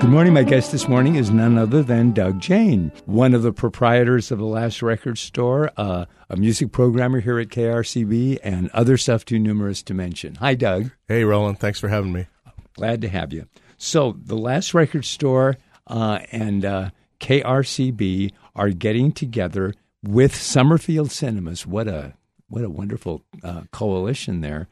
morning. My guest this morning is none other than Doug Jane, one of the proprietors of The Last Record Store, a music programmer here at KRCB, and other stuff too numerous to mention. Hi, Doug. Hey, Roland. Thanks for having me. Glad to have you. So, The Last Record Store and KRCB are getting together with Summerfield Cinemas. What a wonderful coalition there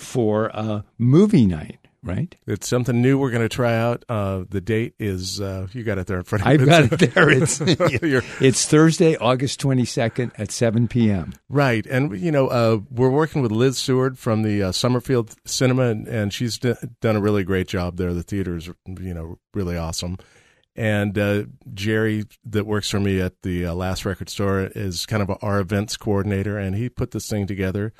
for movie night. Right? It's something new we're going to try out. The date is, you got it there in front of you. I've got it there. It's Thursday, August 22nd at 7 p.m. Right. And, we're working with Liz Seward from the Summerfield Cinema, and she's done a really great job there. The theater is, really awesome. And Jerry, that works for me at the Last Record Store, is kind of our events coordinator, and he put this thing together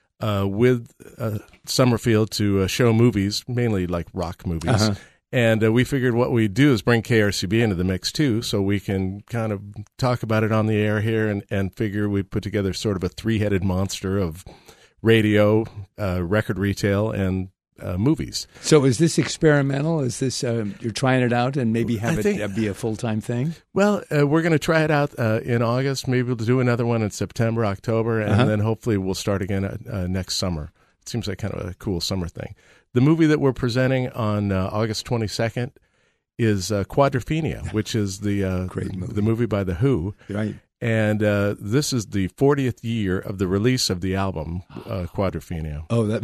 with Summerfield to show movies, mainly like rock movies. Uh-huh. And we figured what we'd do is bring KRCB into the mix too, so we can kind of talk about it on the air here and figure we'd put together sort of a three-headed monster of radio, record retail, and movies. So is this experimental? Is this you're trying it out and maybe have it be a full-time thing? Well, we're going to try it out in August. Maybe we'll do another one in September, October, and then hopefully we'll start again next summer. It seems like kind of a cool summer thing. The movie that we're presenting on August 22nd is Quadrophenia, which is the great movie. The movie by The Who. Right. And this is the 40th year of the release of the album Quadrophenia. Oh, that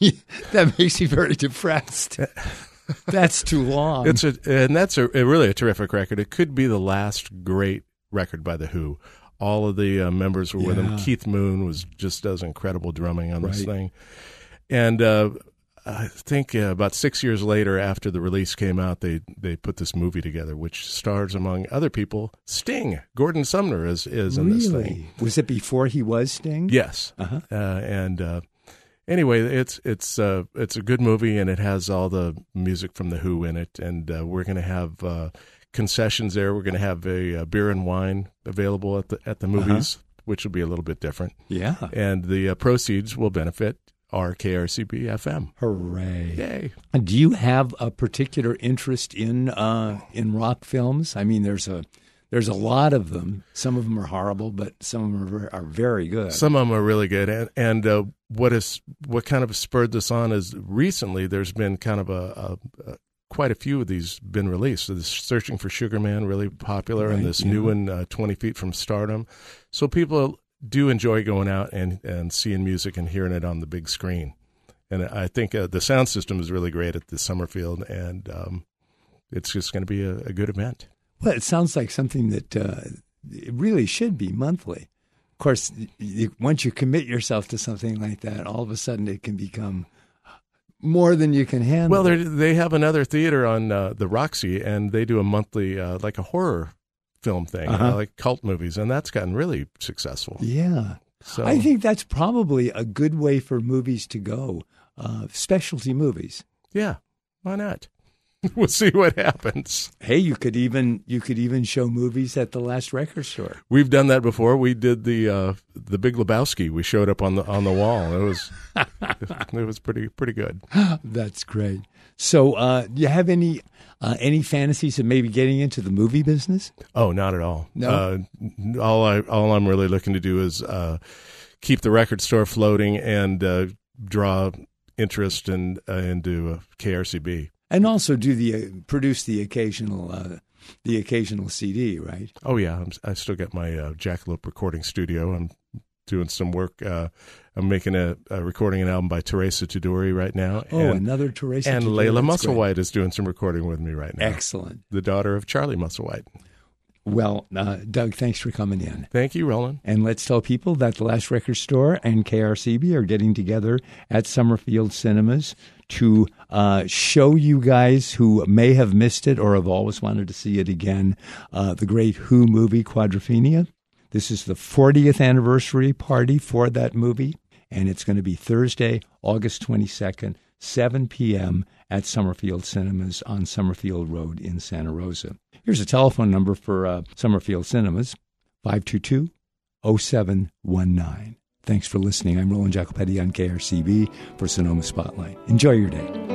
makes me very depressed. That's too long. That's really a terrific record. It could be the last great record by The Who. All of the members were with him. Keith Moon does incredible drumming on this thing. And I think about 6 years later, after the release came out, they put this movie together, which stars, among other people, Sting. Gordon Sumner is in this thing. Was it before he was Sting? Yes. Uh-huh. Anyway, it's a good movie, and it has all the music from The Who in it. And we're going to have concessions there. We're going to have a beer and wine available at the movies, which will be a little bit different. Yeah. And the proceeds will benefit our KRCB FM. Hooray. Yay. Do you have a particular interest in rock films? I mean, there's a lot of them. Some of them are horrible, but some of them are very good. Some of them are really good. And what kind of spurred this on is recently there's been kind of quite a few of these been released. So this Searching for Sugar Man, really popular, and this new one, 20 Feet from Stardom. So people do enjoy going out and seeing music and hearing it on the big screen. And I think the sound system is really great at the Summerfield, and it's just going to be a good event. Well, it sounds like something that it really should be monthly. Of course, once you commit yourself to something like that, all of a sudden it can become more than you can handle. Well, they have another theater on the Roxy, and they do a monthly, like a horror film thing, like cult movies, and that's gotten really successful. Yeah. So I think that's probably a good way for movies to go, specialty movies. Yeah, why not? We'll see what happens. Hey, you could even show movies at the Last Record Store. We've done that before. We did the Big Lebowski. We showed up on the wall. It was pretty good. That's great. So, do you have any fantasies of maybe getting into the movie business? Oh, not at all. No. All I'm really looking to do is keep the record store floating and draw interest into KRCB. And also produce the occasional CD, right? Oh yeah, I still got my Jackalope recording studio. I'm doing some work. I'm making a recording an album by Teresa Tudori right now. Oh, another Teresa. And Tudori. Layla Musselwhite is doing some recording with me right now. Excellent. The daughter of Charlie Musselwhite. Well, Doug, thanks for coming in. Thank you, Roland. And let's tell people that the Last Record Store and KRCB are getting together at Summerfield Cinemas to show you guys who may have missed it or have always wanted to see it again, the great Who movie, Quadrophenia. This is the 40th anniversary party for that movie, and it's going to be Thursday, August 22nd, 7 p.m. at Summerfield Cinemas on Summerfield Road in Santa Rosa. Here's a telephone number for Summerfield Cinemas, 522-0719. Thanks for listening. I'm Roland Jacopetti on KRCB for Sonoma Spotlight. Enjoy your day.